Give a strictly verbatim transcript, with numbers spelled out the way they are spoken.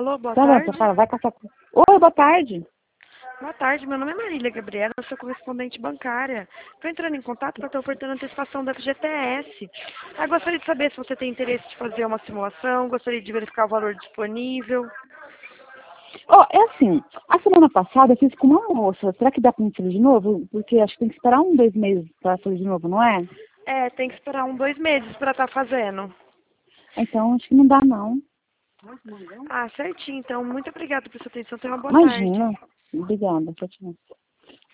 Alô, boa Tá, tarde. essa cara, vai caçar. Oi, boa tarde. Boa tarde, meu nome é Marília Gabriela, eu sou correspondente bancária. Estou entrando em contato para estar ofertando antecipação da F G T S. Eu gostaria de saber se você tem interesse de fazer uma simulação, gostaria de verificar o valor disponível. Ó, é assim, a semana passada eu fiz com uma moça. Será que dá pra me fazer de novo? Porque acho que tem que esperar um, dois meses pra fazer de novo, não é? É, tem que esperar um, dois meses para estar fazendo. Então acho que não dá, não. Ah, certinho, então. Muito obrigada pela sua atenção. Tenha uma boa tarde. Imagina. Obrigada, tchau, tchau.